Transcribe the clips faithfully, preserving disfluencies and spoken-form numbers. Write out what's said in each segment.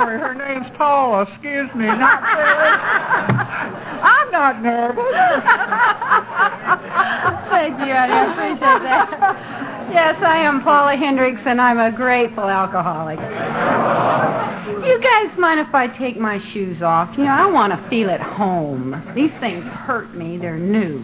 sorry. Her name's Paula. Excuse me. Not Phyllis. I'm not nervous. Thank you, Eddie. I appreciate that. Yes, I am Paula Hendricks, and I'm a grateful alcoholic. You guys mind if I take my shoes off? You know, I want to feel at home. These things hurt me. They're new.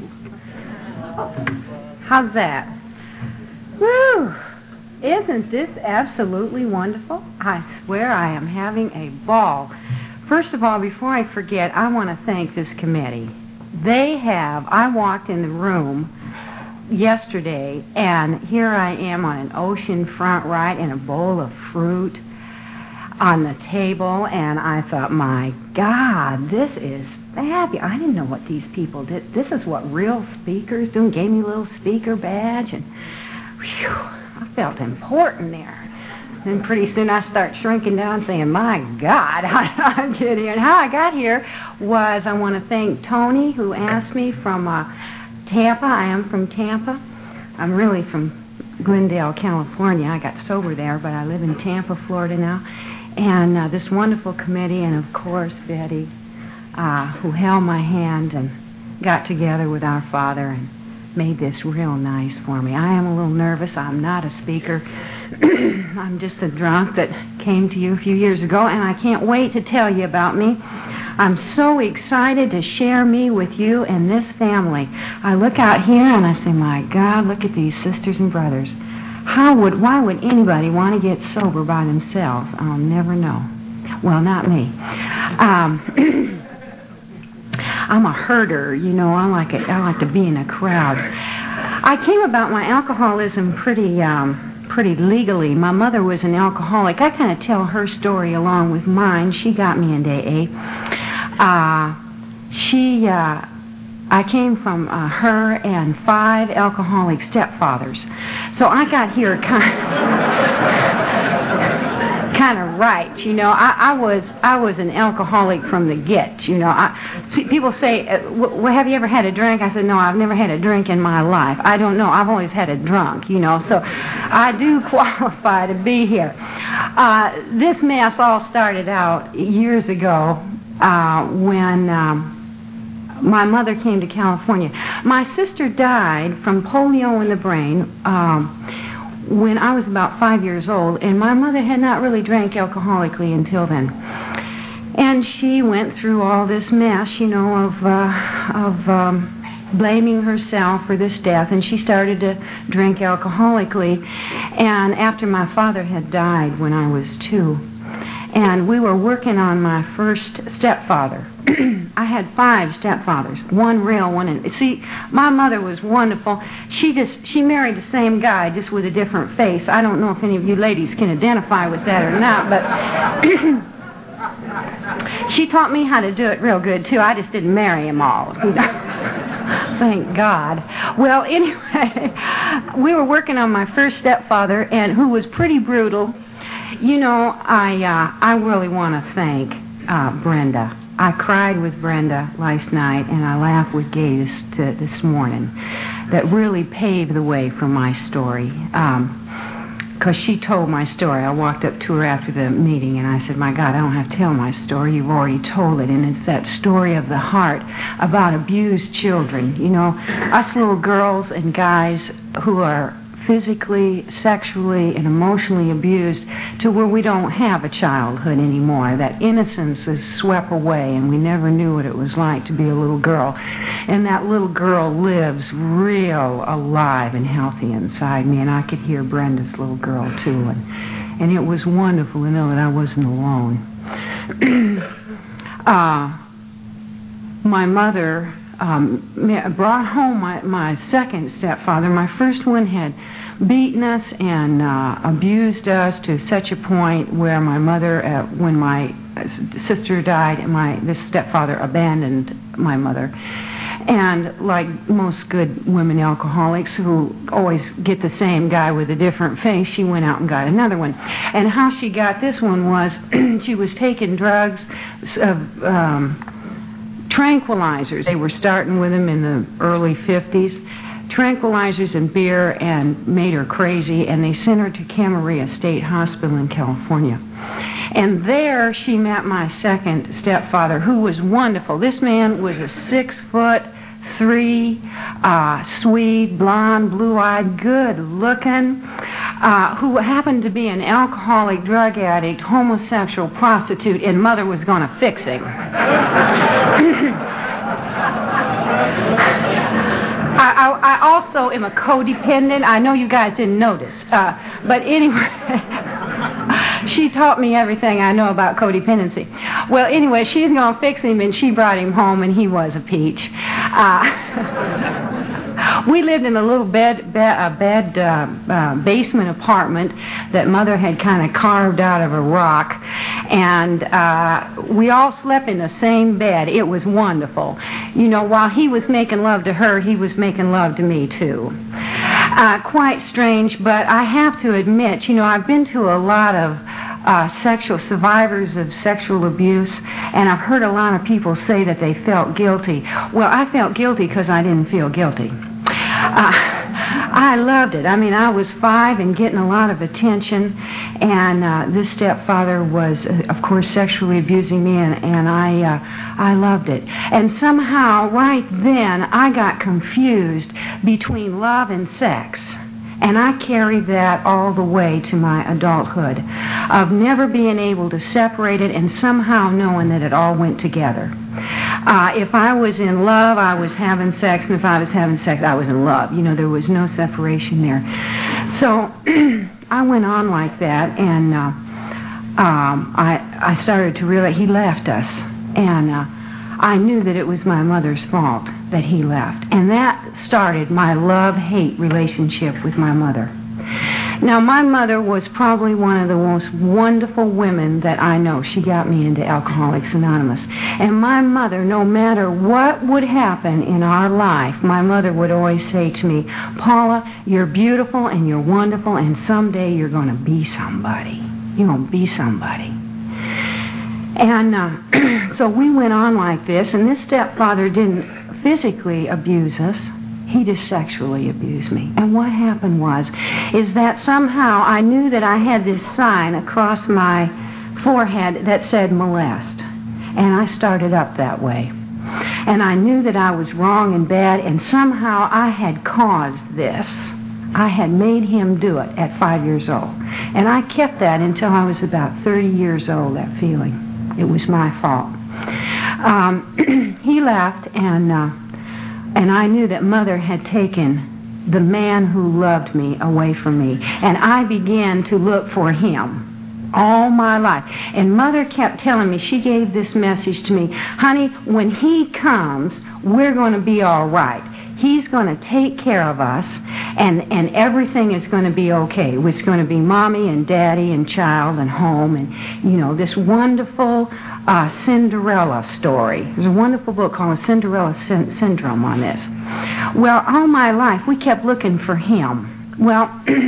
How's that? Whew. Isn't this absolutely wonderful? I swear I am having a ball. First of all, before I forget, I want to thank this committee. They have, I walked in the room yesterday, and here I am on an ocean front right in a bowl of fruit on the table, and I thought, my God, this is fabulous. I didn't know what these people did. This is what real speakers do. Gave me a little speaker badge, and whew, I felt important there. Then pretty soon I start shrinking down saying, my God, how did I get here? And how I got here was I want to thank Tony, who asked me from uh, Tampa. I am from Tampa. I'm really from Glendale, California. I got sober there, but I live in Tampa, Florida now. And uh, this wonderful committee, and of course Betty, uh, who held my hand and got together with our Father and made this real nice for me. I am a little nervous. I'm not a speaker. I'm just a drunk that came to you a few years ago, and I can't wait to tell you about me. I'm so excited to share me with you and this family. I look out here and I say, my God, look at these sisters and brothers. How would, why would anybody want to get sober by themselves? I'll never know. Well, not me. Um, I'm a herder, you know. I like it. I like to be in a crowd. I came about my alcoholism pretty, um, pretty legally. My mother was an alcoholic. I kind of tell her story along with mine. She got me into A A. Uh, she, uh, I came from uh, her and five alcoholic stepfathers. So I got here kind of, kind of right, you know. I, I was I was an alcoholic from the get, you know. I, people say, uh, w- have you ever had a drink? I said, no, I've never had a drink in my life. I don't know. I've always had a drunk, you know. So I do qualify to be here. Uh, this mess all started out years ago uh, when... Um, my mother came to California. My sister died from polio in the brain um, when I was about five years old, and my mother had not really drank alcoholically until then. And she went through all this mess, you know, of uh, of um, blaming herself for this death, and she started to drink alcoholically. And after my father had died when I was two, and we were working on my first stepfather. I had five stepfathers, one real one. And see, my mother was wonderful. She just she married the same guy, just with a different face. I don't know if any of you ladies can identify with that or not, but she taught me how to do it real good too. I just didn't marry them all. Thank God. Well, anyway, we were working on my first stepfather, and who was pretty brutal. You know, I uh, I really want to thank uh, Brenda. I cried with Brenda last night, and I laughed with Gay this, to, this morning. That really paved the way for my story. Because um, she told my story. I walked up to her after the meeting, and I said, my God, I don't have to tell my story. You've already told it. And it's that story of the heart about abused children. You know, us little girls and guys who are physically, sexually, and emotionally abused to where we don't have a childhood anymore. That innocence is swept away, and we never knew what it was like to be a little girl. And that little girl lives real alive and healthy inside me, and I could hear Brenda's little girl too, and, and it was wonderful to know that I wasn't alone. uh, my mother Um, brought home my, my second stepfather. My first one had beaten us and uh, abused us to such a point where my mother, uh, when my sister died, my this stepfather abandoned my mother. And like most good women alcoholics who always get the same guy with a different face, she went out and got another one. And how she got this one was she was taking drugs of um, tranquilizers. They were starting with them in the early fifties. tranquilizers and beer and made her crazy, and they sent her to Camarillo State Hospital in California. And there she met my second stepfather, who was wonderful. This man was a six foot three, uh, Swede, blonde, blue-eyed, good-looking, uh, who happened to be an alcoholic, drug addict, homosexual, prostitute, and mother was going to fix him. I, I, I also am a codependent. I know you guys didn't notice. Uh, but anyway, she taught me everything I know about codependency. Well, anyway, she's going to fix him, and she brought him home, and he was a peach. Uh, we lived in a little bed, bed, uh, bed uh, uh, basement apartment that Mother had kind of carved out of a rock, and uh, we all slept in the same bed. It was wonderful. You know, while he was making love to her, he was making love to me, too. Uh, quite strange, but I have to admit, you know, I've been to a lot of uh, sexual survivors of sexual abuse, and I've heard a lot of people say that they felt guilty. Well, I felt guilty because I didn't feel guilty. Uh, I loved it. I mean, I was five and getting a lot of attention, and uh, this stepfather was, uh, of course, sexually abusing me, and, and I, uh, I loved it. And somehow, right then, I got confused between love and sex. And I carried that all the way to my adulthood, of never being able to separate it and somehow knowing that it all went together. Uh, if I was in love, I was having sex, and if I was having sex, I was in love. You know, there was no separation there. So I went on like that, and uh, um, I, I started to realize he left us, and uh, I knew that it was my mother's fault that he left. And that started my love-hate relationship with my mother. Now, my mother was probably one of the most wonderful women that I know. She got me into Alcoholics Anonymous. And my mother, no matter what would happen in our life, my mother would always say to me, Paula, you're beautiful and you're wonderful, and someday you're going to be somebody. You're going to be somebody. And uh, so we went on like this, and this stepfather didn't physically abuse us. He just sexually abused me. And what happened was, is that somehow I knew that I had this sign across my forehead that said molest. And I started up that way. And I knew that I was wrong and bad, and somehow I had caused this. I had made him do it at five years old. And I kept that until I was about thirty years old, that feeling. It was my fault. Um, he left, and uh, and I knew that Mother had taken the man who loved me away from me. And I began to look for him all my life. And Mother kept telling me, she gave this message to me, honey, when he comes, we're going to be all right. He's going to take care of us, and, and everything is going to be okay. It's going to be Mommy and Daddy and child and home and, you know, this wonderful uh, Cinderella story. There's a wonderful book called Cinderella Sy- Syndrome on this. Well, all my life, we kept looking for him. Well,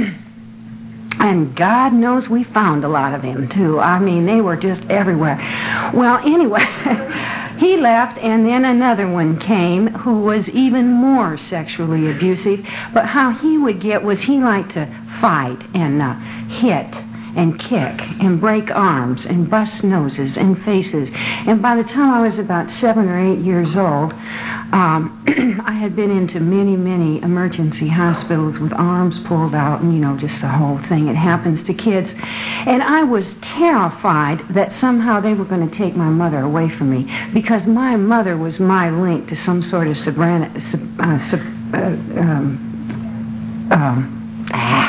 and God knows we found a lot of them, too. I mean, they were just everywhere. Well, anyway... He left, and then another one came who was even more sexually abusive. But how he would get was he liked to fight and uh, hit and kick and break arms and bust noses and faces. And by the time I was about seven or eight years old, um, I had been into many, many emergency hospitals with arms pulled out and, you know, just the whole thing. It happens to kids. And I was terrified that somehow they were going to take my mother away from me, because my mother was my link to some sort of sobrana, sub, uh, sub, uh, um, um, ah,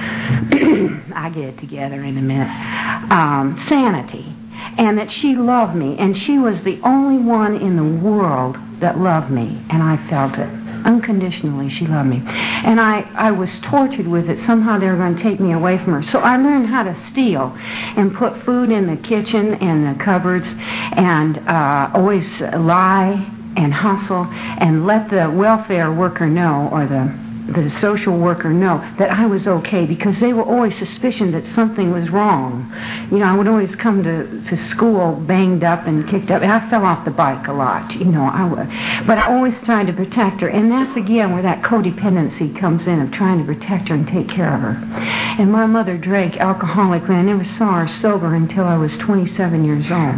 I get it together in a minute, um, sanity, and that she loved me, and she was the only one in the world that loved me, and I felt it. Unconditionally, she loved me. And I, I was tortured with it. Somehow they were going to take me away from her. So I learned how to steal and put food in the kitchen and the cupboards, and uh, always lie and hustle and let the welfare worker know, or the the social worker know that I was okay, because they were always suspicion that something was wrong. You know, I would always come to, to school banged up and kicked up, and I fell off the bike a lot, you know, I would, but I always tried to protect her, and that's again where that codependency comes in, of trying to protect her and take care of her. And my mother drank alcoholically. I never saw her sober until I was twenty-seven years old.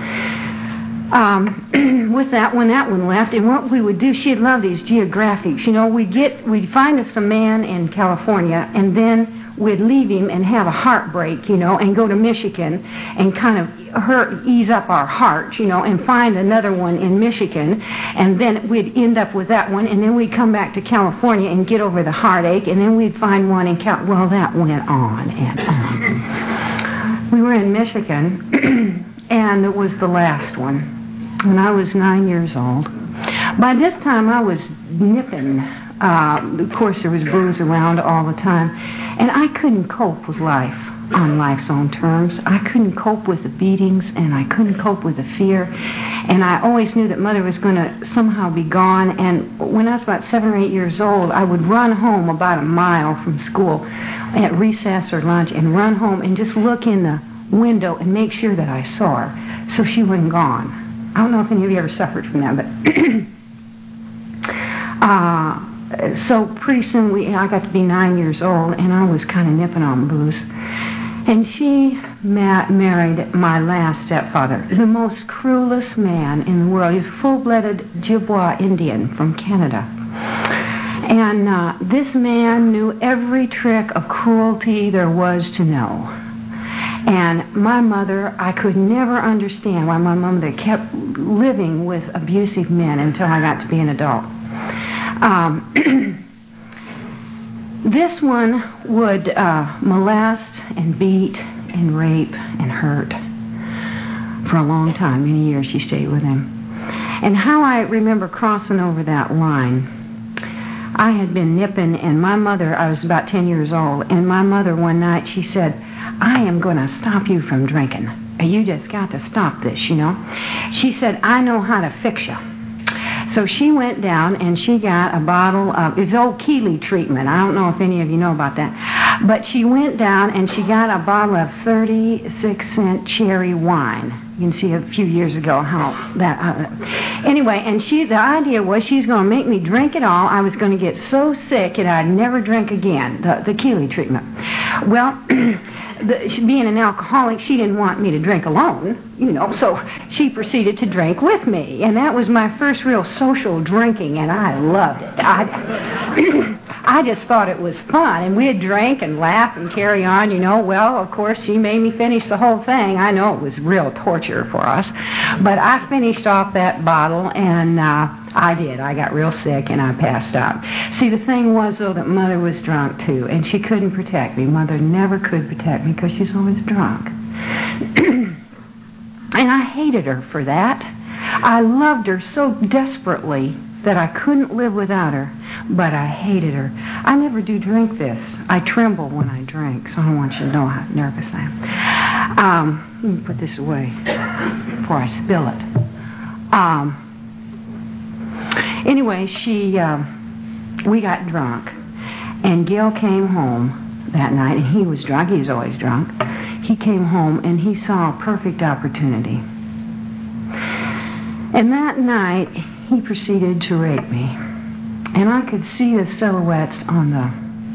Um, with that one, that one left, and what we would do, she'd love these geographics. You know, we'd get, we'd find us a man in California, and then we'd leave him and have a heartbreak, you know, and go to Michigan and kind of hurt, ease up our heart, you know, and find another one in Michigan, and then we'd end up with that one, and then we'd come back to California and get over the heartache, and then we'd find one in Cal. Well, that went on and on. We were in Michigan, and it was the last one. When I was nine years old. By this time, I was nipping. Uh, of course, there was booze around all the time. And I couldn't cope with life on life's own terms. I couldn't cope with the beatings, and I couldn't cope with the fear. And I always knew that Mother was going to somehow be gone. And when I was about seven or eight years old, I would run home about a mile from school at recess or lunch, and run home and just look in the window and make sure that I saw her, so she wasn't gone. I don't know if any of you ever suffered from that, but uh, so pretty soon we, I got to be nine years old, and I was kind of nipping on booze. And she ma- married my last stepfather, the most cruelest man in the world. He's a full-blooded Ojibwa Indian from Canada. And uh, this man knew every trick of cruelty there was to know. And my mother, I could never understand why my mother kept living with abusive men until I got to be an adult. Um, this one would uh, molest and beat and rape and hurt for a long time. Many years she stayed with him. And how I remember crossing over that line, I had been nipping, and my mother, I was about ten years old, and my mother one night, she said, I am going to stop you from drinking. You just got to stop this, you know. She said, I know how to fix you. So she went down and she got a bottle of, it's old Keeley treatment. I don't know if any of you know about that. But she went down and she got a bottle of thirty-six cent cherry wine. You can see a few years ago how that... Uh, anyway, and she, the idea was she's going to make me drink it all. I was going to get so sick that I'd never drink again, the, the Keeley treatment. Well... The, she, being an alcoholic, she didn't want me to drink alone, you know, so she proceeded to drink with me. And that was my first real social drinking, and I loved it. I, I just thought it was fun, and we'd drink and laugh and carry on, you know. Well, of course, she made me finish the whole thing. I know it was real torture for us, but I finished off that bottle, and uh, I did. I got real sick, and I passed out. See, the thing was, though, that Mother was drunk, too, and she couldn't protect me. Mother never could protect me because she's always drunk. And I hated her for that. I loved her so desperately that I couldn't live without her, but I hated her. I never do drink this. I tremble when I drink, so I don't want you to know how nervous I am. Um, let me put this away before I spill it. Um, anyway, she, um, we got drunk, and Gil came home that night, and he was drunk. He was always drunk. He came home, and he saw a perfect opportunity. And that night, he proceeded to rape me. And I could see the silhouettes on the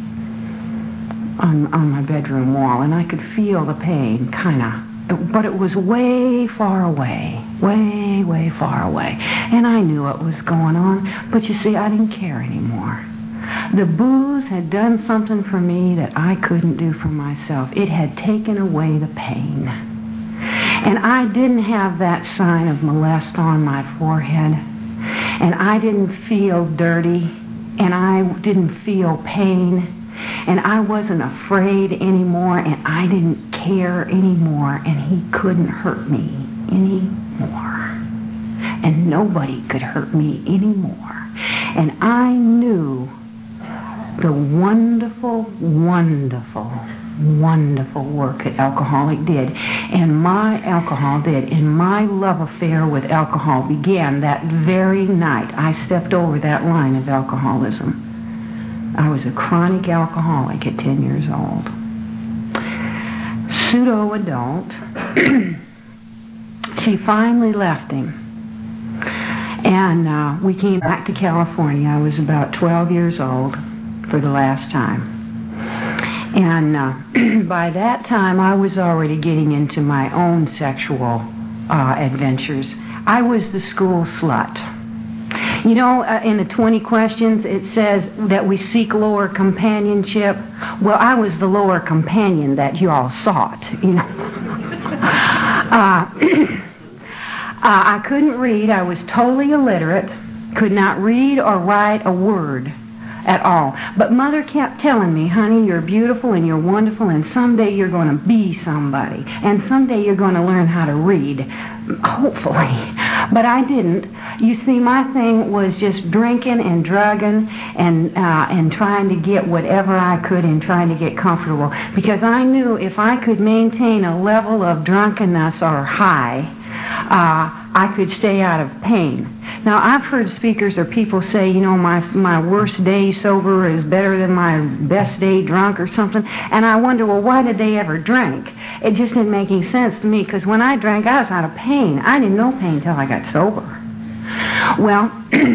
on on my bedroom wall, and I could feel the pain, kind of. But it was way far away, way, way far away. And I knew what was going on, but you see, I didn't care anymore. The booze had done something for me that I couldn't do for myself. It had taken away the pain. And I didn't have that sign of molest on my forehead. And I didn't feel dirty. And I didn't feel pain. And I wasn't afraid anymore. And I didn't care anymore. And he couldn't hurt me anymore. And nobody could hurt me anymore. And I knew the wonderful, wonderful, wonderful work that alcoholic did, and my alcohol did, and my love affair with alcohol began that very night I stepped over that line of alcoholism. I was a chronic alcoholic at ten years old. Pseudo-adult. She finally left him. And uh, we came back to California. I was about twelve years old for the last time. And uh, by that time, I was already getting into my own sexual uh, adventures. I was the school slut. You know, uh, in the twenty questions, it says that we seek lower companionship. Well, I was the lower companion that you all sought, you know. uh, uh, I couldn't read. I was totally illiterate. Could not read or write a word at all. But Mother kept telling me, honey, you're beautiful and you're wonderful, and someday you're going to be somebody. And someday you're going to learn how to read. Hopefully. But I didn't. You see, my thing was just drinking and drugging and uh, and trying to get whatever I could and trying to get comfortable. Because I knew if I could maintain a level of drunkenness or high, uh, I could stay out of pain. Now, I've heard speakers or people say, you know, my my worst day sober is better than my best day drunk or something. And I wonder, well, why did they ever drink? It just didn't make any sense to me, because when I drank, I was out of pain. I didn't know pain until I got sober. Well,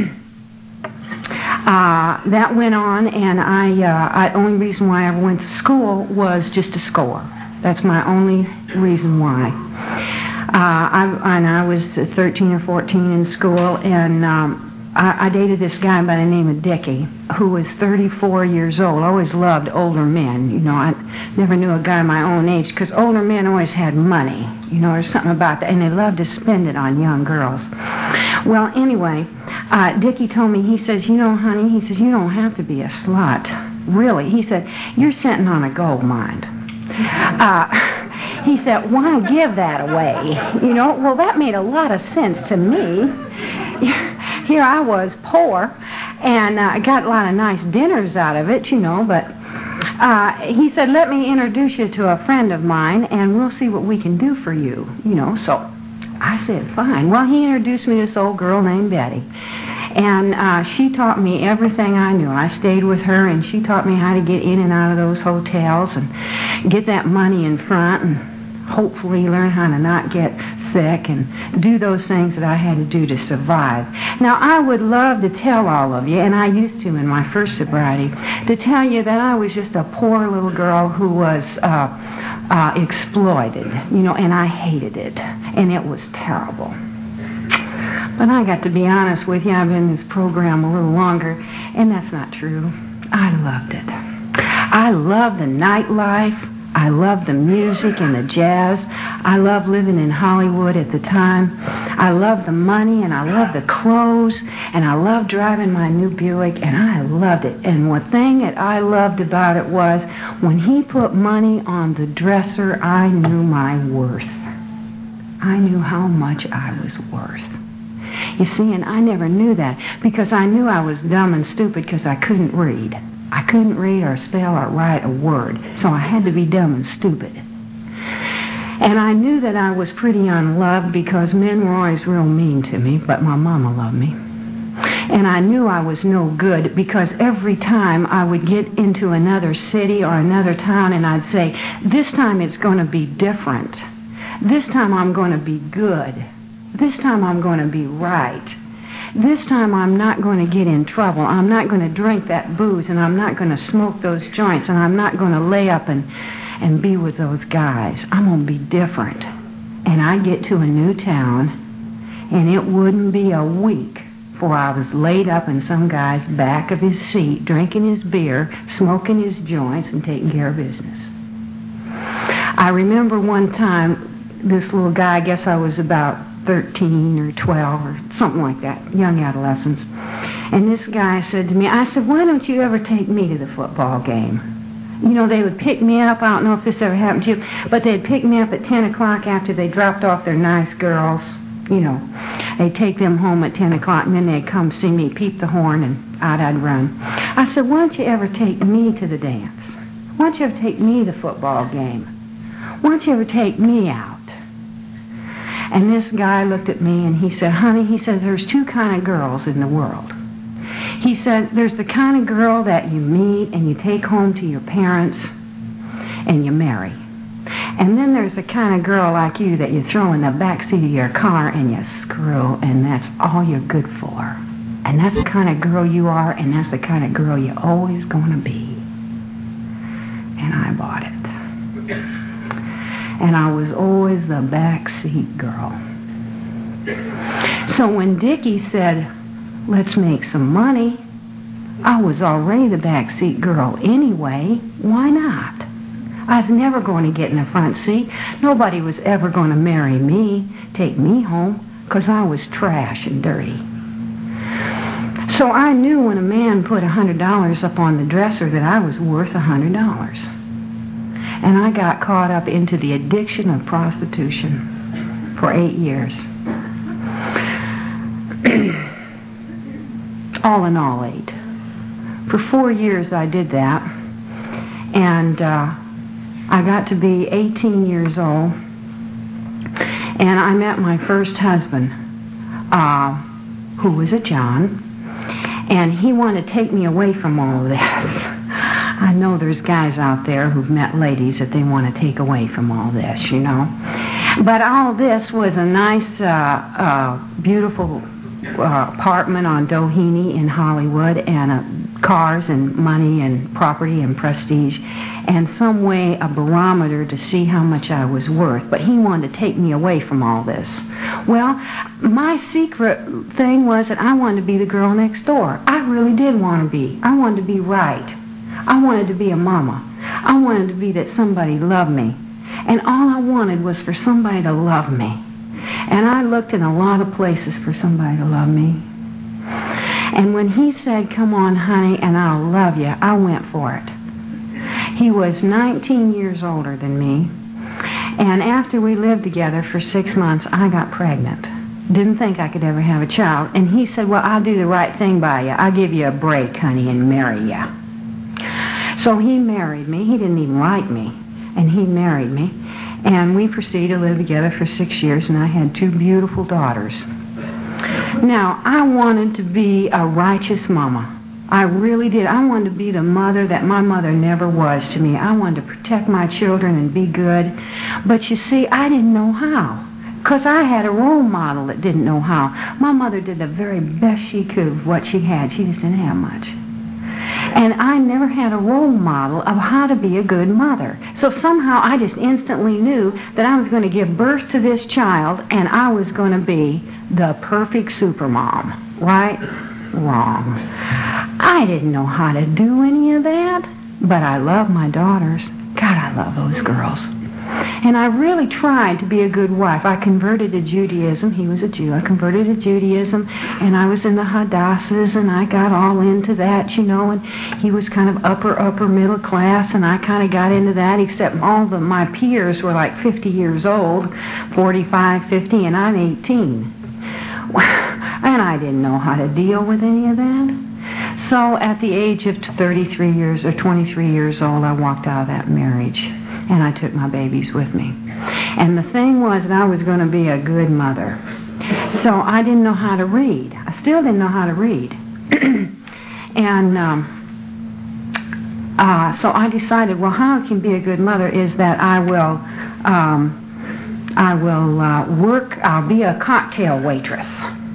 uh, that went on, and I, uh, I, only reason why I ever went to school was just to score. That's my only reason why. Uh, I, and I was thirteen or fourteen in school, and um, I, I dated this guy by the name of Dickie, who was thirty-four years old. I always loved older men. You know, I never knew a guy my own age, because older men always had money. You know, there's something about that, and they loved to spend it on young girls. Well, anyway, uh, Dickie told me, he says, you know, honey, he says, you don't have to be a slut. Really. He said, you're sitting on a gold mine. Uh, he said, why give that away? You know, well, that made a lot of sense to me. Here I was, poor, and I uh, got a lot of nice dinners out of it, you know, but uh, he said, let me introduce you to a friend of mine, and we'll see what we can do for you, you know. So I said, fine. Well, he introduced me to this old girl named Betty. And uh, she taught me everything I knew. I stayed with her, and she taught me how to get in and out of those hotels and get that money in front and hopefully learn how to not get sick and do those things that I had to do to survive. Now, I would love to tell all of you, and I used to in my first sobriety, to tell you that I was just a poor little girl who was uh, uh, exploited, you know, and I hated it, and it was terrible. But I got to be honest with you, I've been in this program a little longer, and that's not true. I loved it. I loved the nightlife. I loved the music and the jazz. I loved living in Hollywood at the time. I loved the money, and I loved the clothes, and I loved driving my new Buick, and I loved it. And one thing that I loved about it was when he put money on the dresser, I knew my worth. I knew how much I was worth. You see, and I never knew that because I knew I was dumb and stupid because I couldn't read. I couldn't read or spell or write a word, so I had to be dumb and stupid. And I knew that I was pretty unloved because men were always real mean to me, but my mama loved me. And I knew I was no good because every time I would get into another city or another town and I'd say, this time it's going to be different. This time I'm going to be good. This time I'm going to be right. This time I'm not going to get in trouble. I'm not going to drink that booze, and I'm not going to smoke those joints, and I'm not going to lay up and, and be with those guys. I'm going to be different. And I'd get to a new town, and it wouldn't be a week before I was laid up in some guy's back of his seat, drinking his beer, smoking his joints, and taking care of business. I remember one time, this little guy, I guess I was about thirteen or twelve or something like that, young adolescents. And this guy said to me, I said, why don't you ever take me to the football game? You know, they would pick me up. I don't know if this ever happened to you, but they'd pick me up at ten o'clock after they dropped off their nice girls. You know, they'd take them home at ten o'clock, and then they'd come see me, peep the horn, and out I'd run. I said, why don't you ever take me to the dance? Why don't you ever take me to the football game? Why don't you ever take me out? And this guy looked at me and he said, honey, he said, there's two kind of girls in the world. He said, there's the kind of girl that you meet and you take home to your parents and you marry. And then there's the kind of girl like you that you throw in the back seat of your car and you screw, and that's all you're good for. And that's the kind of girl you are, and that's the kind of girl you're always going to be. And I bought it. And I was always the back seat girl. So when Dickie said, let's make some money, I was already the back seat girl anyway. Why not? I was never going to get in the front seat. Nobody was ever going to marry me, take me home, because I was trash and dirty. So I knew when a man put one hundred dollars up on the dresser that I was worth one hundred dollars. And I got caught up into the addiction of prostitution for eight years. All in all, eight. For four years I did that. And uh, I got to be eighteen years old. And I met my first husband, uh, who was a John. And he wanted to take me away from all of this. I know there's guys out there who've met ladies that they want to take away from all this, you know. But all this was a nice, uh, uh, beautiful uh, apartment on Doheny in Hollywood, and uh, cars and money and property and prestige, and some way a barometer to see how much I was worth. But he wanted to take me away from all this. Well, my secret thing was that I wanted to be the girl next door. I really did want to be. I wanted to be right. I wanted to be a mama. I wanted to be that somebody loved me. And all I wanted was for somebody to love me. And I looked in a lot of places for somebody to love me. And when he said, come on, honey, and I'll love you, I went for it. He was nineteen years older than me. And after we lived together for six months, I got pregnant. Didn't think I could ever have a child. And he said, well, I'll do the right thing by you. I'll give you a break, honey, and marry you. So he married me. He didn't even like me. And he married me. And we proceeded to live together for six years, and I had two beautiful daughters. Now, I wanted to be a righteous mama. I really did. I wanted to be the mother that my mother never was to me. I wanted to protect my children and be good. But you see, I didn't know how. Because I had a role model that didn't know how. My mother did the very best she could of what she had. She just didn't have much. And I never had a role model of how to be a good mother. So somehow I just instantly knew that I was going to give birth to this child, and I was going to be the perfect supermom. Right? Wrong. I didn't know how to do any of that, but I love my daughters. God, I love those girls. And I really tried to be a good wife. I converted to Judaism. He was a Jew. I converted to Judaism, and I was in the Hadassahs, and I got all into that, you know, and he was kind of upper, upper middle class, and I kind of got into that, except all of my peers were like fifty years old, forty-five, fifty, and I'm eighteen. And I didn't know how to deal with any of that. So at the age of thirty-three years or twenty-three years old, I walked out of that marriage, and I took my babies with me. And the thing was that I was going to be a good mother. So I didn't know how to read. I still didn't know how to read. And um, uh, so I decided, well, how I can be a good mother is that I will... Um, I will uh, work, I'll be a cocktail waitress.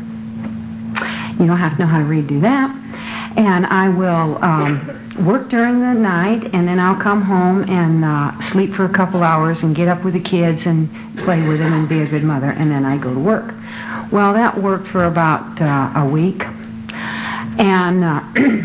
You don't have to know how to read, do that. And I will um, work during the night, and then I'll come home and uh, sleep for a couple hours and get up with the kids and play with them and be a good mother, and then I go to work. Well, that worked for about uh, a week. And uh,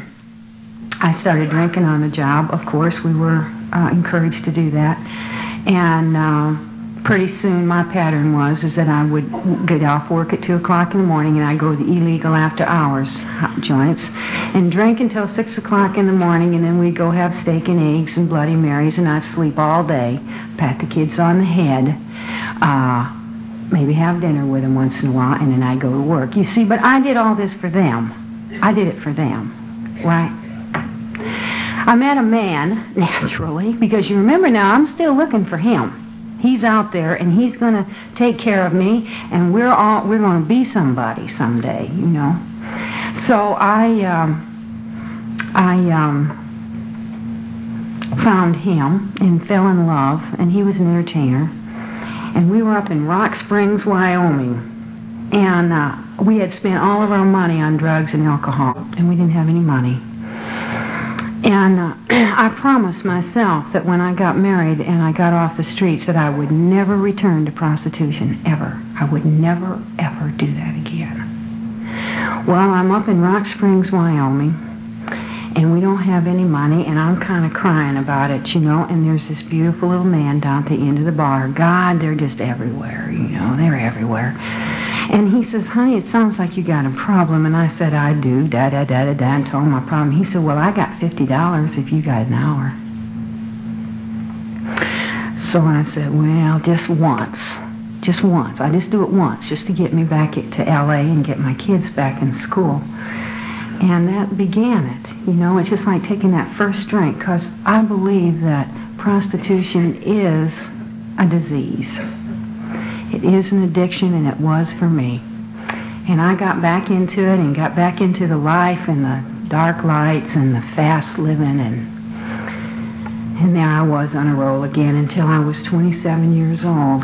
I started drinking on the job. Of course, we were uh, encouraged to do that. And... Uh, Pretty soon my pattern was is that I would get off work at two o'clock in the morning, and I'd go to the illegal after hours joints and drink until six o'clock in the morning, and then we'd go have steak and eggs and Bloody Marys, and I'd sleep all day, pat the kids on the head, uh, maybe have dinner with them once in a while, and then I'd go to work. You see, but I did all this for them. I did it for them, right? I met a man, naturally, because you remember now, I'm still looking for him. He's out there, and he's going to take care of me, and we're all we're going to be somebody someday, you know. So I, um, I um, found him and fell in love, and he was an entertainer. And we were up in Rock Springs, Wyoming, and uh, we had spent all of our money on drugs and alcohol, and we didn't have any money. And uh, I promised myself that when I got married and I got off the streets that I would never return to prostitution, ever. I would never, ever do that again. Well, I'm up in Rock Springs, Wyoming, and we don't have any money, and I'm kind of crying about it, you know, and there's this beautiful little man down at the end of the bar. God, they're just everywhere, you know, they're everywhere. And he says, honey, it sounds like you got a problem. And I said, I do, da-da-da-da-da, and told him my problem. He said, well, I got fifty dollars if you got an hour. So I said, well, just once. Just once. I just do it once, just to get me back to L A and get my kids back in school. And that began it. You know, it's just like taking that first drink, because I believe that prostitution is a disease. It is an addiction, and it was for me. And I got back into it and got back into the life and the dark lights and the fast living, and and there I was on a roll again until I was twenty-seven years old.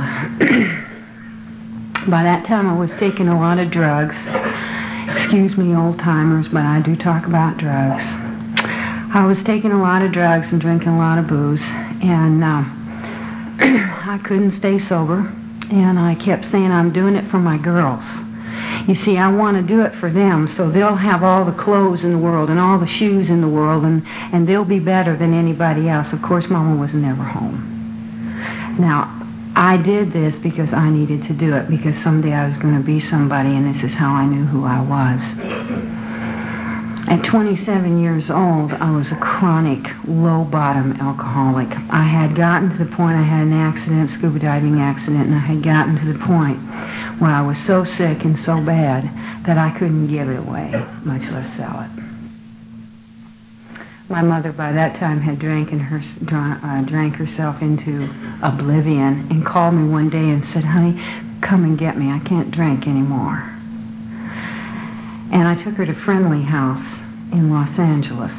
By that time I was taking a lot of drugs. Excuse me, old-timers, but I do talk about drugs. I was taking a lot of drugs and drinking a lot of booze, and uh, I couldn't stay sober. And I kept saying, I'm doing it for my girls. You see, I want to do it for them, so they'll have all the clothes in the world and all the shoes in the world, and, and they'll be better than anybody else. Of course, Mama was never home. Now, I did this because I needed to do it, because someday I was going to be somebody, and this is how I knew who I was. At twenty-seven years old, I was a chronic, low-bottom alcoholic. I had gotten to the point, I had an accident, scuba diving accident, and I had gotten to the point where I was so sick and so bad that I couldn't give it away, much less sell it. My mother, by that time, had drank, and her, uh, drank herself into oblivion and called me one day and said, honey, come and get me. I can't drink anymore. And I took her to Friendly House in Los Angeles.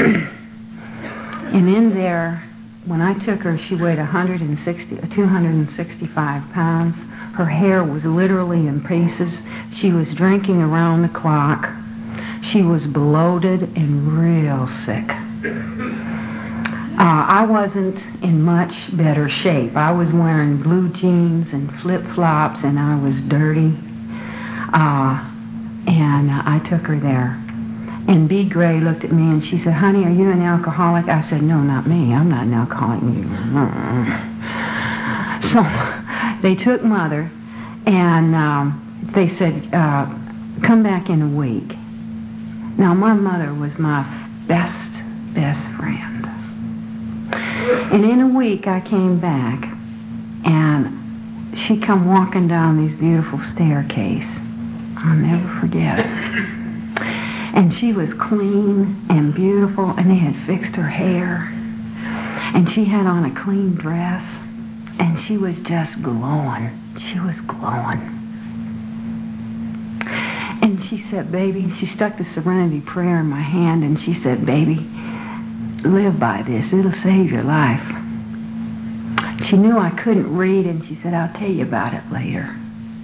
And in there, when I took her, she weighed one hundred sixty, two hundred sixty-five pounds. Her hair was literally in pieces. She was drinking around the clock. She was bloated and real sick. Uh, I wasn't in much better shape. I was wearing blue jeans and flip-flops, and I was dirty. Uh, and uh, I took her there. And B. Gray looked at me and she said, honey, are you an alcoholic? I said, no, not me. I'm not an alcoholic. So they took Mother, and um, they said, uh, come back in a week. Now, my mother was my best, best friend. And in a week, I came back, and she come walking down this beautiful staircase. I'll never forget it. And she was clean and beautiful, and they had fixed her hair. And she had on a clean dress, and she was just glowing. She was glowing. And she said, baby, she stuck the Serenity Prayer in my hand, and she said, baby, live by this. It'll save your life. She knew I couldn't read, and she said, I'll tell you about it later.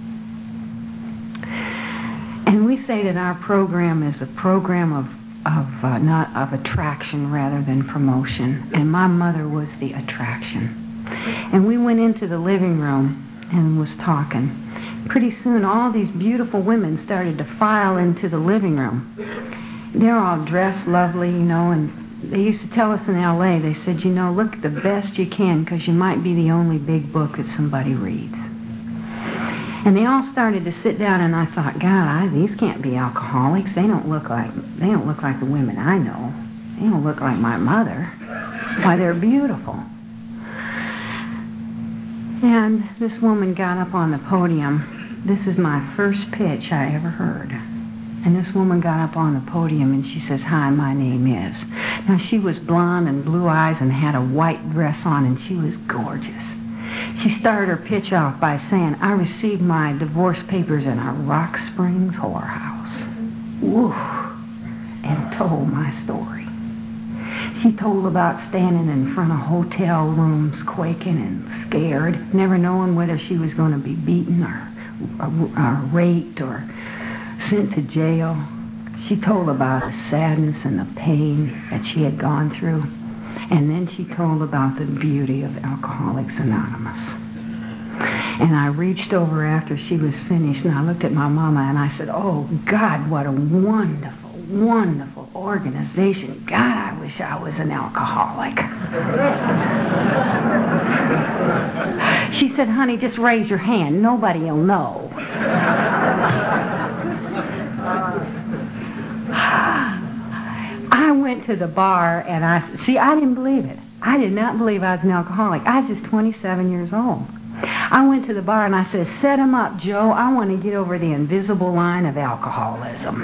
And we say that our program is a program of, of uh, not of attraction rather than promotion. And my mother was the attraction. And we went into the living room and was talking. Pretty soon, all these beautiful women started to file into the living room. They're all dressed lovely, you know, and they used to tell us in L A, they said, you know, look the best you can, because you might be the only big book that somebody reads. And they all started to sit down, and I thought, God, I, these can't be alcoholics. They don't look like they don't look like the women I know. They don't look like my mother. Why, they're beautiful. And this woman got up on the podium. This is my first pitch I ever heard. And this woman got up on the podium and she says, hi, my name is. Now, she was blonde and blue eyes and had a white dress on, and she was gorgeous. She started her pitch off by saying, I received my divorce papers in a Rock Springs whorehouse. Woo. told my story. She told about standing in front of hotel rooms, quaking and scared, never knowing whether she was going to be beaten or, or, or raped or sent to jail. She told about the sadness and the pain that she had gone through. And then she told about the beauty of Alcoholics Anonymous. And I reached over after she was finished, and I looked at my mama, and I said, oh, God, what a wonderful, wonderful organization. God, I wish I was an alcoholic. She said, honey, just raise your hand. Nobody will know. I went to the bar, and I, see, I didn't believe it. I did not believe I was an alcoholic. I was just twenty-seven years old. I went to the bar, and I said, set him up, Joe. I want to get over the invisible line of alcoholism.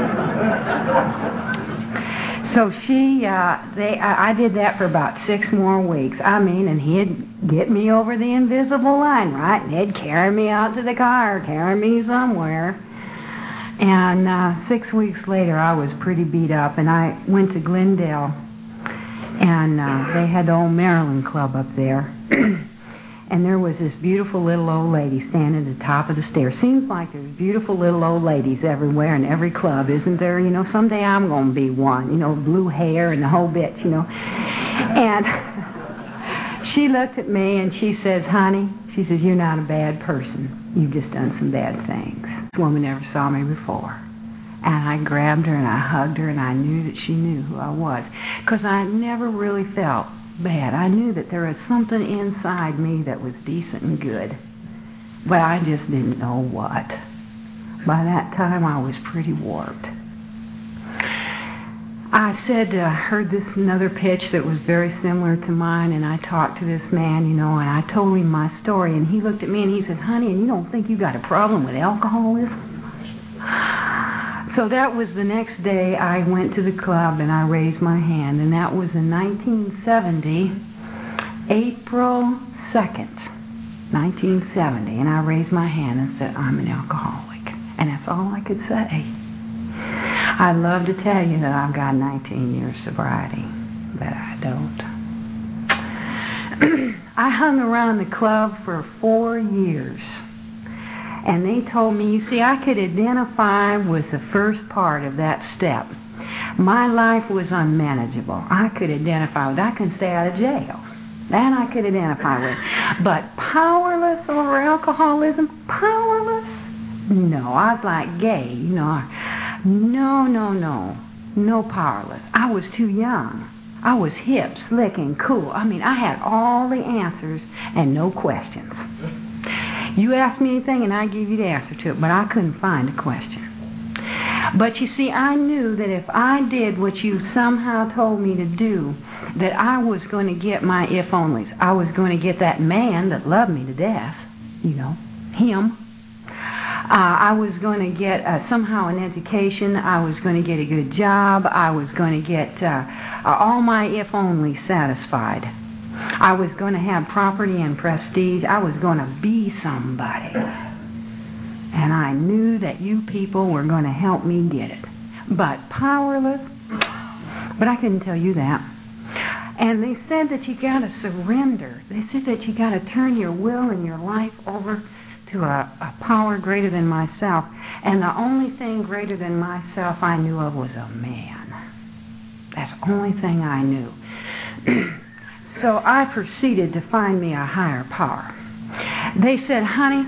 So she, uh, they, I, I did that for about six more weeks. I mean, and he'd get me over the invisible line, right? And he'd carry me out to the car, carry me somewhere. And uh, six weeks later, I was pretty beat up, and I went to Glendale, and uh, they had the old Maryland Club up there. And there was this beautiful little old lady standing at the top of the stairs. Seems like there's beautiful little old ladies everywhere in every club, isn't there? You know, someday I'm going to be one, you know, blue hair and the whole bit, you know. And she looked at me and she says, honey, she says, you're not a bad person. You've just done some bad things. This woman never saw me before. And I grabbed her and I hugged her, and I knew that she knew who I was. Because I never really felt bad. I knew that there was something inside me that was decent and good, but I just didn't know what. By that time, I was pretty warped. I said, I uh, heard this another pitch that was very similar to mine, and I talked to this man, you know, and I told him my story, and he looked at me and he said, honey, and you don't think you got a problem with alcoholism? So that was the next day. I went to the club and I raised my hand, and that was in nineteen seventy, April second, nineteen seventy, and I raised my hand and said, I'm an alcoholic. And that's all I could say. I'd love to tell you that I've got nineteen years sobriety, but I don't. I hung around the club for four years. And they told me, you see, I could identify with the first part of that step. My life was unmanageable. I could identify with, I can stay out of jail. That I could identify with. But powerless over alcoholism? Powerless? No, I was like gay, you know. No, no, no. No powerless. I was too young. I was hip, slick, and cool. I mean, I had all the answers and no questions. You ask me anything and I give you the answer to it, but I couldn't find a question. But you see, I knew that if I did what you somehow told me to do, that I was going to get my if-onlys. I was going to get that man that loved me to death, you know, him. Uh, I was going to get uh, somehow an education. I was going to get a good job. I was going to get uh, uh, all my if-onlys satisfied. I was going to have property and prestige. I was going to be somebody. And I knew that you people were going to help me get it. But powerless, but I couldn't tell you that. And they said that you got to surrender. They said that you got to turn your will and your life over to a, a power greater than myself. And the only thing greater than myself I knew of was a man. That's the only thing I knew. So I proceeded to find me a higher power. They said, honey,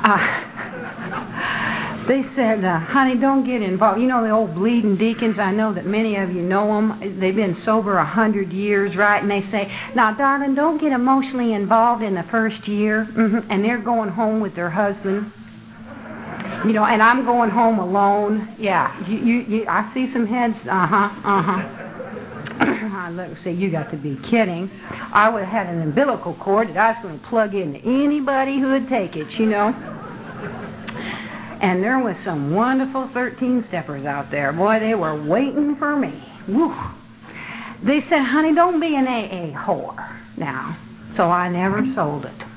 uh, they said, uh, honey, don't get involved. You know the old bleeding deacons? I know that many of you know them. They've been sober a hundred years, right? And they say, now, darling, don't get emotionally involved in the first year. Mm-hmm. And they're going home with their husband. You know, and I'm going home alone. Yeah, you, you, you, I see some heads. Uh-huh, uh-huh. Let's see, you got to be kidding. I would have had an umbilical cord that I was going to plug into anybody who would take it, you know. And there was some wonderful thirteen-steppers out there. Boy, they were waiting for me. Woo. They said, honey, don't be an A A whore now. So I never sold it.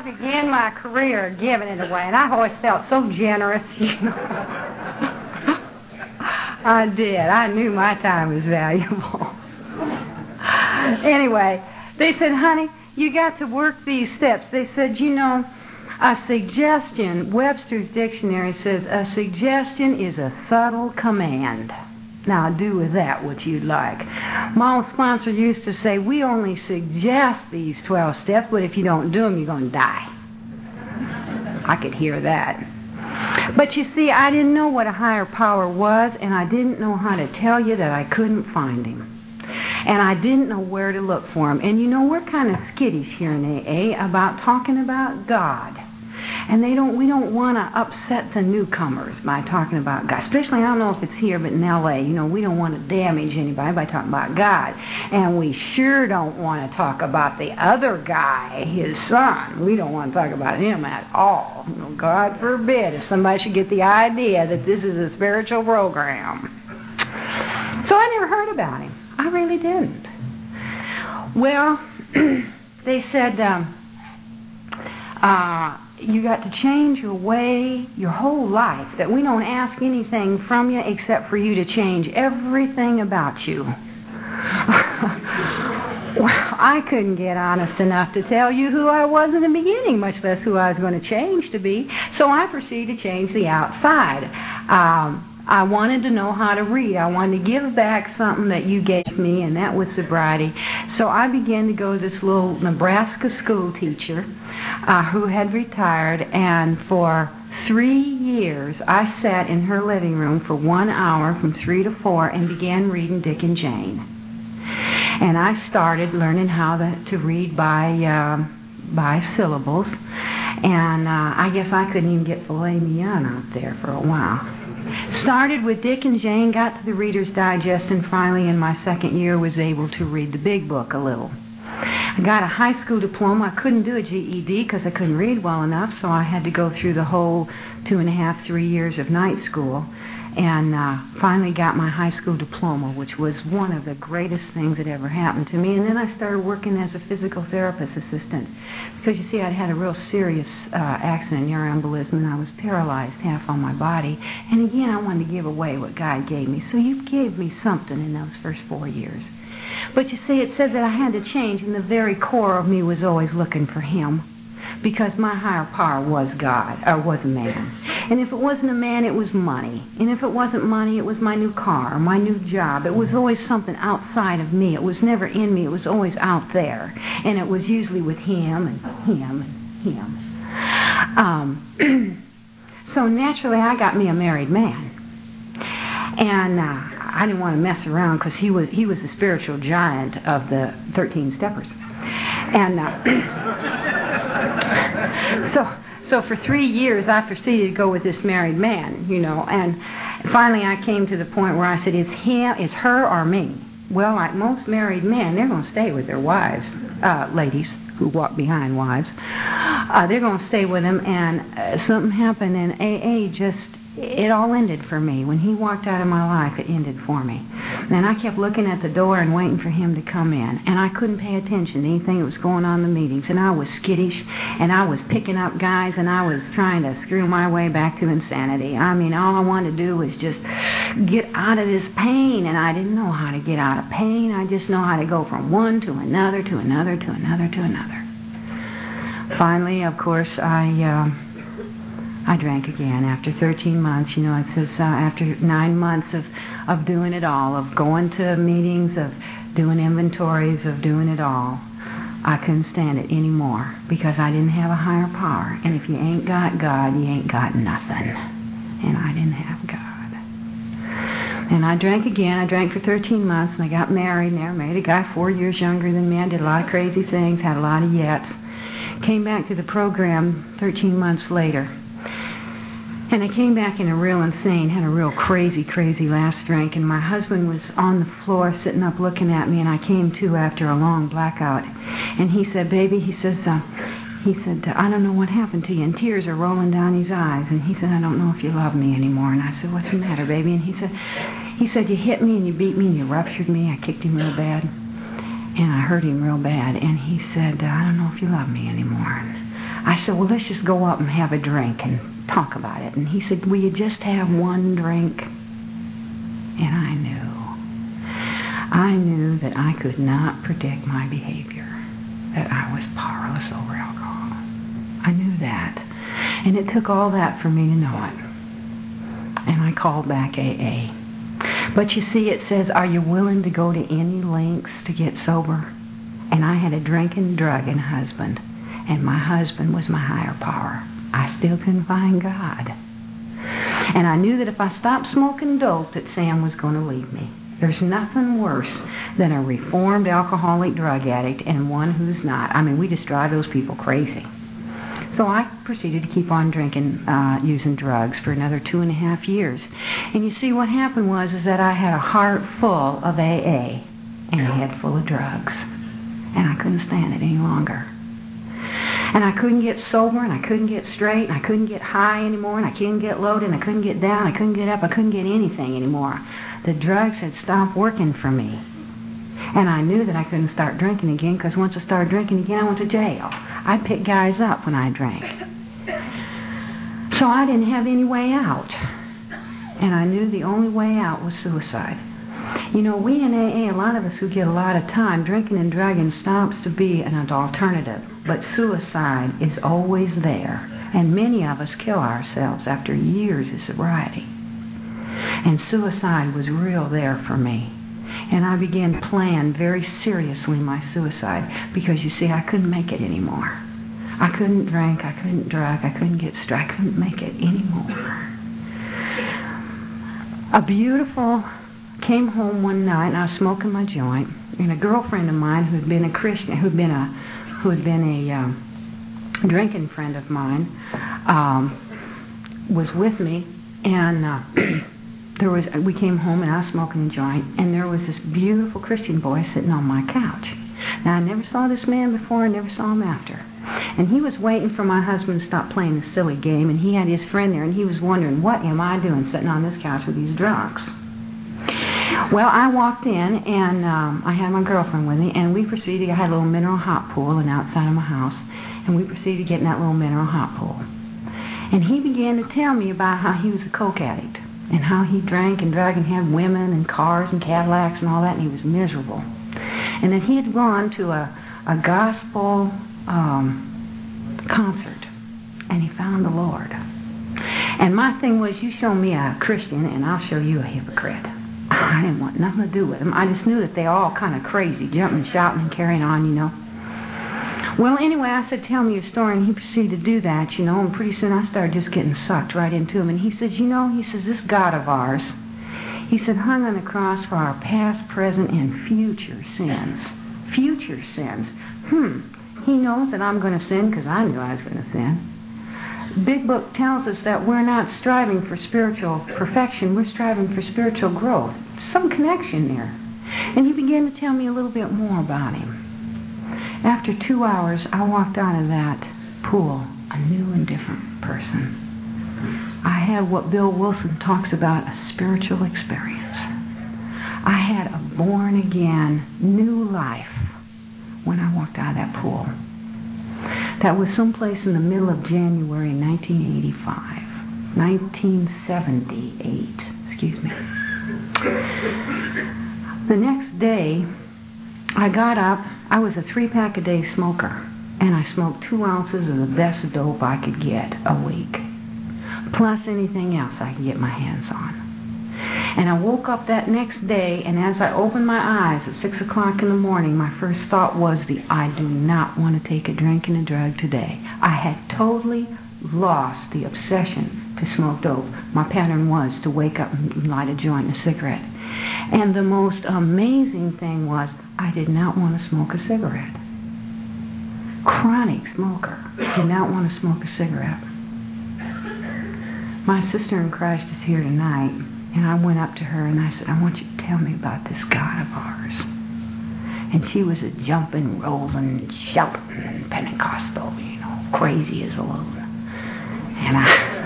began my career giving it away, and I always felt so generous, you know. I did. I knew my time was valuable. Anyway, they said, honey, you got to work these steps. They said, you know, a suggestion, Webster's dictionary says, a suggestion is a subtle command. Now, do with that what you'd like. My old sponsor used to say, we only suggest these twelve steps, but if you don't do them, you're going to die. I could hear that. But you see, I didn't know what a higher power was, and I didn't know how to tell you that I couldn't find him. And I didn't know where to look for him. And you know, we're kind of skittish here in A A about talking about God. And they don't. We don't want to upset the newcomers by talking about God. Especially, I don't know if it's here, but in L A, you know, we don't want to damage anybody by talking about God. And we sure don't want to talk about the other guy, his son. We don't want to talk about him at all. You know, God forbid if somebody should get the idea that this is a spiritual program. So I never heard about him. I really didn't. Well, they said, um, uh, you got to change your way, your whole life, that we don't ask anything from you except for you to change everything about you. Well, I couldn't get honest enough to tell you who I was in the beginning, much less who I was going to change to be. So I proceeded to change the outside. Um, I wanted to know how to read. I wanted to give back something that you gave me, and that was sobriety. So I began to go to this little Nebraska school teacher uh, who had retired, and for three years I sat in her living room for one hour from three to four and began reading Dick and Jane. And I started learning how to, to read by uh, by syllables, and uh, I guess I couldn't even get filet mignon out there for a while. Started with Dick and Jane, got to the Reader's Digest, and finally in my second year was able to read the big book a little. I got a high school diploma. I couldn't do a G E D because I couldn't read well enough, so I had to go through the whole two and a half, three years of night school, and uh, finally got my high school diploma, which was one of the greatest things that ever happened to me. And then I started working as a physical therapist assistant because, you see, I'd had a real serious uh, accident, neuroembolism, and I was paralyzed half on my body. And again, I wanted to give away what God gave me. So you gave me something in those first four years. But you see, it said that I had to change, and the very core of me was always looking for Him, because my higher power was God, or was a man. And if it wasn't a man, it was money. And if it wasn't money, it was my new car, or my new job. It was always something outside of me. It was never in me. It was always out there. And it was usually with him and him and him. Um, so naturally, I got me a married man. And uh, I didn't want to mess around because he was he was the spiritual giant of the thirteen steppers. And uh, so so for three years I proceeded to go with this married man, you know, and finally I came to the point where I said, it's him, it's her or me. Well, like most married men, they're going to stay with their wives, uh, ladies who walk behind wives. Uh, they're going to stay with them, and uh, something happened, and A A just, it all ended for me. When he walked out of my life, it ended for me. And I kept looking at the door and waiting for him to come in. And I couldn't pay attention to anything that was going on in the meetings. And I was skittish, and I was picking up guys, and I was trying to screw my way back to insanity. I mean, all I wanted to do was just get out of this pain, and I didn't know how to get out of pain. I just know how to go from one to another, to another, to another, to another. Finally, of course, I... Uh, I drank again after thirteen months. You know, it says uh, after nine months of, of doing it all, of going to meetings, of doing inventories, of doing it all, I couldn't stand it anymore because I didn't have a higher power. And if you ain't got God, you ain't got nothing. And I didn't have God. And I drank again. I drank for thirteen months, and I got married. And I married a guy four years younger than me. I did a lot of crazy things, had a lot of yets. Came back to the program thirteen months later. And I came back in a real insane, had a real crazy, crazy last drink, and my husband was on the floor sitting up looking at me, and I came to after a long blackout. And he said, baby, he says, uh, he said, I don't know what happened to you. And tears are rolling down his eyes. And he said, I don't know if you love me anymore. And I said, what's the matter, baby? And he said, he said, you hit me and you beat me and you ruptured me. I kicked him real bad. And I hurt him real bad. And he said, I don't know if you love me anymore. And I said, well, let's just go up and have a drink and talk about it. And he said, will you just have one drink? And I knew. I knew that I could not predict my behavior, that I was powerless over alcohol. I knew that. And it took all that for me to know it. And I called back A A. But you see, it says, are you willing to go to any lengths to get sober? And I had a drinking, drugging husband. And my husband was my higher power. I still couldn't find God. And I knew that if I stopped smoking dope, that Sam was going to leave me. There's nothing worse than a reformed alcoholic drug addict and one who's not. I mean, we just drive those people crazy. So I proceeded to keep on drinking, uh, using drugs for another two and a half years. And you see, what happened was is that I had a heart full of A A and a head full of drugs. And I couldn't stand it any longer. And I couldn't get sober, and I couldn't get straight, and I couldn't get high anymore, and I couldn't get loaded, and I couldn't get down, I couldn't get up, I couldn't get anything anymore. The drugs had stopped working for me. And I knew that I couldn't start drinking again, because once I started drinking again, I went to jail. I'd pick guys up when I drank. So I didn't have any way out. And I knew the only way out was suicide. You know, we in A A, a lot of us who get a lot of time, drinking and drugging stops to be an alternative. But suicide is always there. And many of us kill ourselves after years of sobriety. And suicide was real there for me. And I began to plan very seriously my suicide because, you see, I couldn't make it anymore. I couldn't drink, I couldn't drug, I couldn't get straight, I couldn't make it anymore. A beautiful came home one night and I was smoking my joint, and a girlfriend of mine who had been a Christian, who had been a who had been a um, drinking friend of mine, um, was with me, and uh, there was we came home and I was smoking a joint, and there was this beautiful Christian boy sitting on my couch. Now I never saw this man before, I never saw him after. And he was waiting for my husband to stop playing this silly game, and he had his friend there, and he was wondering, what am I doing sitting on this couch with these drunks? Well, I walked in, and um, I had my girlfriend with me, and we proceeded, I had a little mineral hot pool and outside of my house, and we proceeded to get in that little mineral hot pool. And he began to tell me about how he was a coke addict, and how he drank and drank and had women and cars and Cadillacs and all that, and he was miserable. And that he had gone to a, a gospel um, concert, and he found the Lord. And my thing was, you show me a Christian, and I'll show you a hypocrite. I didn't want nothing to do with them. I just knew that they all kind of crazy, jumping, shouting, and carrying on, you know. Well, anyway, I said, tell me your story, and he proceeded to do that, you know, and pretty soon I started just getting sucked right into him. And he says, you know, he says, this God of ours, he said, hung on the cross for our past, present, and future sins. Future sins. Hmm. He knows that I'm going to sin because I knew I was going to sin. Big Book tells us that we're not striving for spiritual perfection, we're striving for spiritual growth. Some connection there. And he began to tell me a little bit more about him. After two hours, I walked out of that pool a new and different person. I had what Bill Wilson talks about, a spiritual experience. I had a born-again, new life when I walked out of that pool. That was someplace in the middle of January nineteen eighty-five. nineteen seventy-eight. Excuse me. The next day, I got up. I was a three-pack-a-day smoker, and I smoked two ounces of the best dope I could get a week, plus anything else I could get my hands on. And I woke up that next day, and as I opened my eyes at six o'clock in the morning, my first thought was, the I do not want to take a drink and a drug today. I had totally lost the obsession to smoke dope. My pattern was to wake up and light a joint and a cigarette. And the most amazing thing was, I did not want to smoke a cigarette. Chronic smoker. Did not want to smoke a cigarette. My sister in Christ is here tonight. And I went up to her and I said, I want you to tell me about this God of ours. And she was a jumping, rolling, shouting Pentecostal, you know, crazy as a loon. And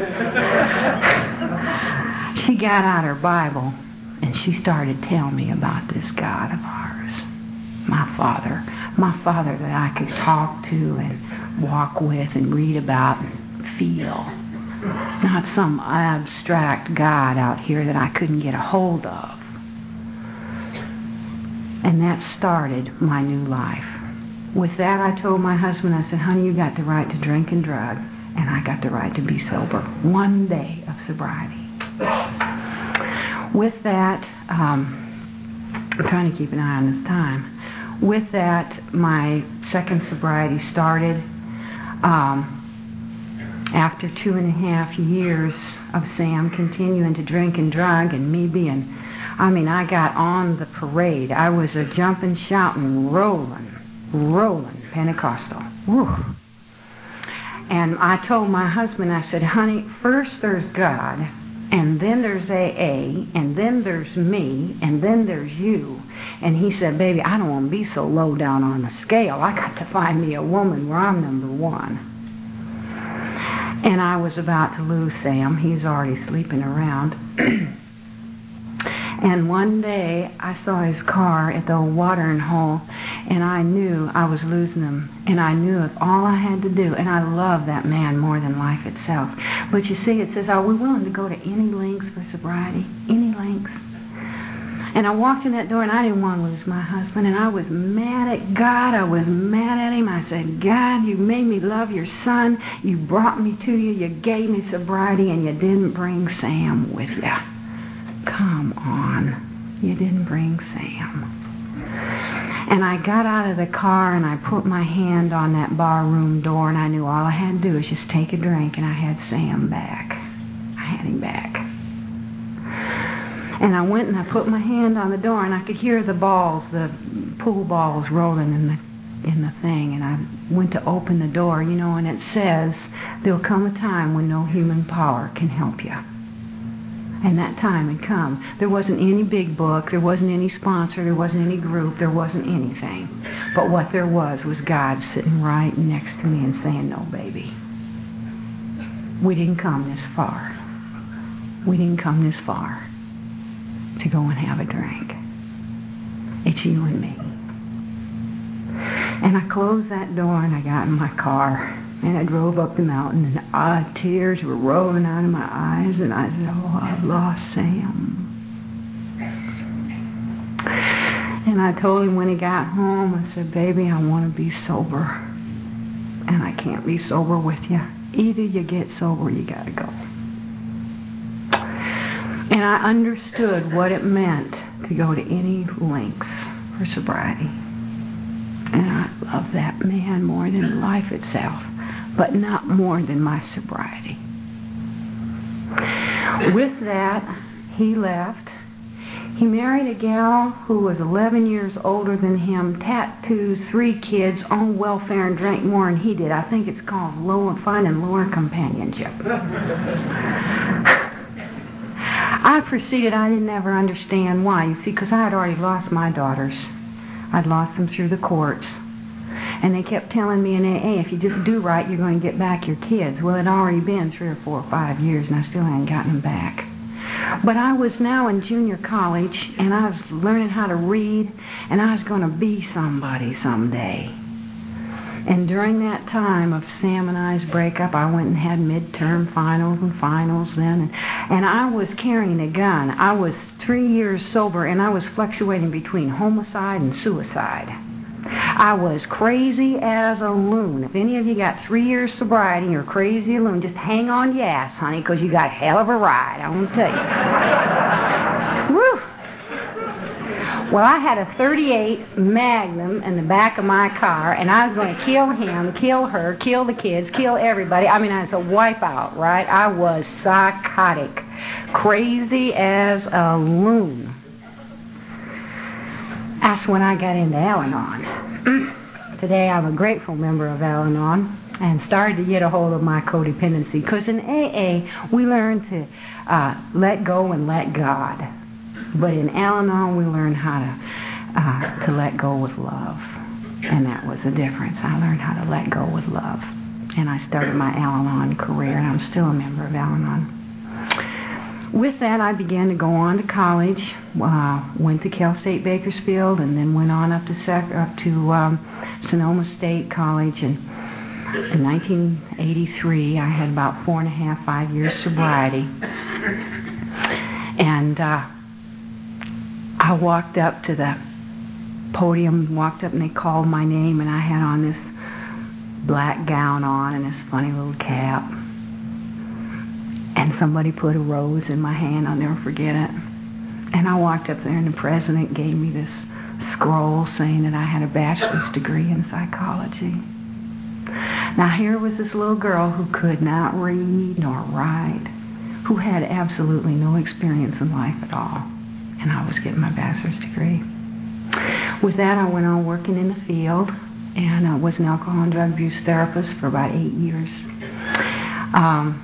I, she got out her Bible and she started telling me about this God of ours. My Father, my Father that I could talk to and walk with and read about feel. Not some abstract God out here that I couldn't get a hold of. And that started my new life. With that, I told my husband, I said, honey, you got the right to drink and drug, and I got the right to be sober. One day of sobriety. With that, um, I'm trying to keep an eye on this time. With that, my second sobriety started. Um, after two and a half years of Sam continuing to drink and drug and me being, I mean, I got on the parade. I was a jumping, shouting, rolling, rolling Pentecostal. Woo. And I told my husband, I said, honey, first there's God, and then there's A A, and then there's me, and then there's you. And he said, baby, I don't want to be so low down on the scale. I got to find me a woman where I'm number one. And I was about to lose Sam. He's already sleeping around. And one day I saw his car at the old watering hole, and I knew I was losing him. And I knew if all I had to do, and I love that man more than life itself. But you see, it says, are we willing to go to any lengths for sobriety? Any lengths? And I walked in that door, and I didn't want to lose my husband. And I was mad at God. I was mad at him. I said, God, you made me love your son. You brought me to you. You gave me sobriety, and you didn't bring Sam with you. Come on. You didn't bring Sam. And I got out of the car, and I put my hand on that bar room door, and I knew all I had to do was just take a drink, and I had Sam back. I had him back. And I went and I put my hand on the door, and I could hear the balls, the pool balls rolling in the in the thing. And I went to open the door, you know, and it says, there'll come a time when no human power can help you. And that time had come. There wasn't any big book, there wasn't any sponsor, there wasn't any group, there wasn't anything. But what there was was God sitting right next to me and saying, no, baby, we didn't come this far. We didn't come this far to go and have a drink. It's you and me. And I closed that door, and I got in my car, and I drove up the mountain, and uh, tears were rolling out of my eyes, and I said, oh, I've lost Sam. And I told him when he got home, I said, baby, I want to be sober, and I can't be sober with you. Either you get sober or you got to go. And I understood what it meant to go to any lengths for sobriety. And I love that man more than life itself, but not more than my sobriety. With that, he left. He married a gal who was eleven years older than him, tattoos, three kids, on welfare, and drank more than he did. I think it's called low, finding lower companionship. I proceeded, I didn't ever understand why. You see, because I had already lost my daughters. I'd lost them through the courts. And they kept telling me in A A, if you just do right, you're going to get back your kids. Well, it had already been three or four or five years, and I still hadn't gotten them back. But I was now in junior college, and I was learning how to read, and I was going to be somebody someday. And during that time of Sam and I's breakup, I went and had midterm finals and finals then. And, and I was carrying a gun. I was three years sober, and I was fluctuating between homicide and suicide. I was crazy as a loon. If any of you got three years sobriety and you're crazy as a loon, just hang on your ass, honey, because you got a hell of a ride, I want to tell you. Woo! Well, I had a thirty-eight Magnum in the back of my car, and I was going to kill him, kill her, kill the kids, kill everybody. I mean, I was a wipeout, right? I was psychotic, crazy as a loon. That's when I got into Al-Anon. Today, I'm a grateful member of Al-Anon and started to get a hold of my codependency. Because in A A, we learn to uh, let go and let God. But in Al-Anon, we learn how to uh, to let go with love. And that was the difference. I learned how to let go with love. And I started my Al-Anon career, and I'm still a member of Al-Anon. With that, I began to go on to college, uh, went to Cal State Bakersfield, and then went on up to Sec- up to um, Sonoma State College. And In nineteen eighty-three, I had about four and a half, five years sobriety. And uh, I walked up to the podium, walked up and they called my name, and I had on this black gown on and this funny little cap. And somebody put a rose in my hand, I'll never forget it. And I walked up there and the president gave me this scroll saying that I had a bachelor's degree in psychology. Now here was this little girl who could not read nor write, who had absolutely no experience in life at all. And I was getting my bachelor's degree. With that, I went on working in the field, and I was an alcohol and drug abuse therapist for about eight years. Um,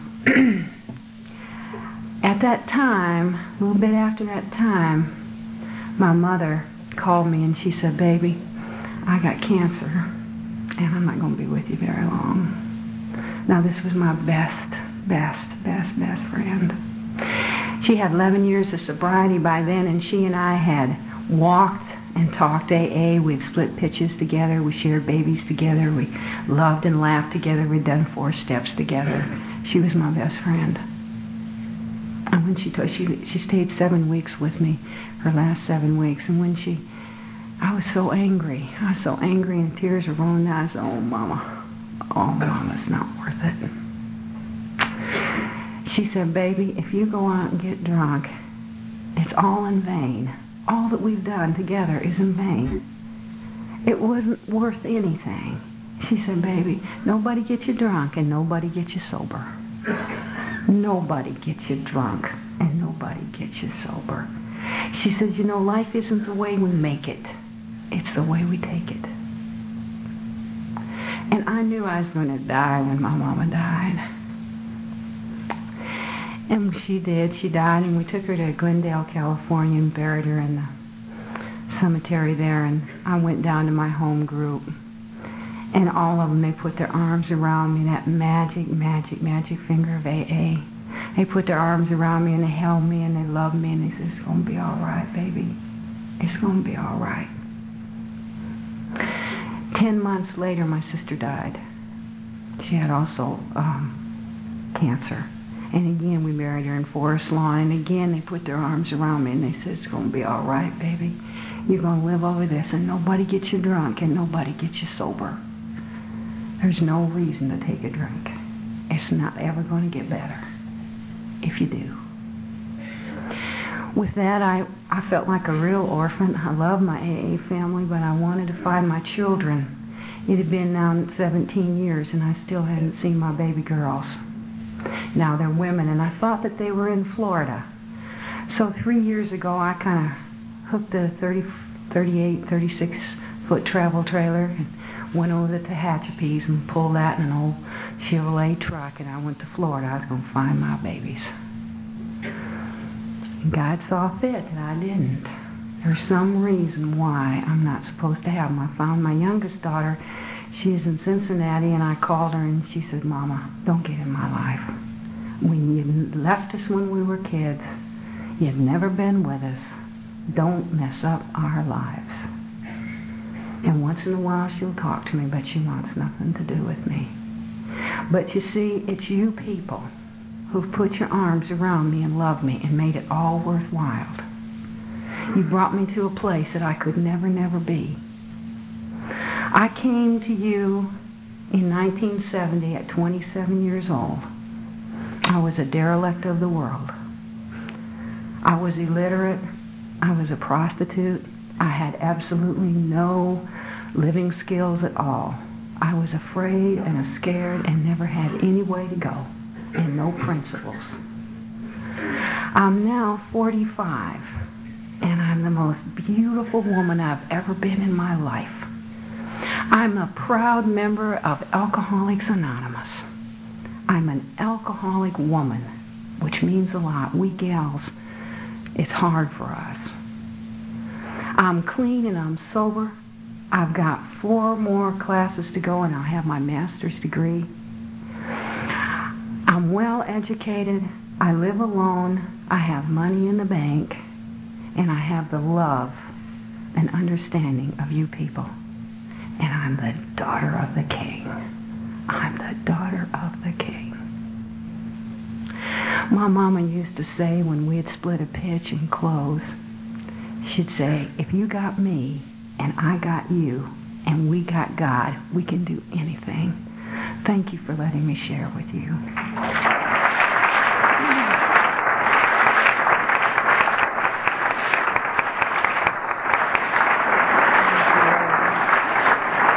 at that time, a little bit after that time, my mother called me and she said, "Baby, I got cancer, and I'm not going to be with you very long." Now, this was my best, best, best, best friend. She had eleven years of sobriety by then, and she and I had walked and talked A A. We'd split pitches together. We shared babies together. We loved and laughed together. We'd done four steps together. She was my best friend. And when she told, she she stayed seven weeks with me, her last seven weeks. And when she, I was so angry. I was so angry, and tears were rolling down. I said, "Oh, Mama, oh, Mama, it's not worth it." She said, "Baby, if you go out and get drunk, it's all in vain. All that we've done together is in vain. It wasn't worth anything." She said, "Baby, nobody gets you drunk and nobody gets you sober. Nobody gets you drunk and nobody gets you sober." She said, "You know, life isn't the way we make it. It's the way we take it." And I knew I was going to die when my mama died. And she did. She died, and we took her to Glendale, California, and buried her in the cemetery there. And I went down to my home group, and all of them, they put their arms around me, that magic, magic, magic finger of A A. They put their arms around me, and they held me, and they loved me, and they said, "It's going to be all right, baby. It's going to be all right." Ten months later, my sister died. She had also um, cancer. And again, we buried her in Forest Lawn. And again, they put their arms around me and they said, "It's going to be all right, baby. You're going to live over this, and nobody gets you drunk and nobody gets you sober. There's no reason to take a drink. It's not ever going to get better if you do." With that, I, I felt like a real orphan. I loved my A A family, but I wanted to find my children. It had been now seventeen years, and I still hadn't seen my baby girls. Now they're women, and I thought that they were in Florida. So three years ago, I kind of hooked a thirty, thirty-eight, thirty-six foot travel trailer and went over to Tehachapi's and pulled that in an old Chevrolet truck, and I went to Florida. I was going to find my babies. God saw fit, and I didn't. There's some reason why I'm not supposed to have them. I found my youngest daughter. She's in Cincinnati, and I called her, and she said, "Mama, don't get in my life. When you left us when we were kids, you've never been with us. Don't mess up our lives." And once in a while, she'll talk to me, but she wants nothing to do with me. But you see, it's you people who've put your arms around me and loved me and made it all worthwhile. You brought me to a place that I could never, never be. I came to you in nineteen seventy at twenty-seven years old. I was a derelict of the world. I was illiterate. I was a prostitute. I had absolutely no living skills at all. I was afraid and scared and never had any way to go and no principles. I'm now forty-five, and I'm the most beautiful woman I've ever been in my life. I'm a proud member of Alcoholics Anonymous. I'm an alcoholic woman, which means a lot. We gals, it's hard for us. I'm clean and I'm sober. I've got four more classes to go and I'll have my master's degree. I'm well educated. I live alone. I have money in the bank. And I have the love and understanding of you people. And I'm the daughter of the King. I My mama used to say when we'd split a pitch in clothes, she'd say, if you got me and I got you and we got God, we can do anything. Thank you for letting me share with you.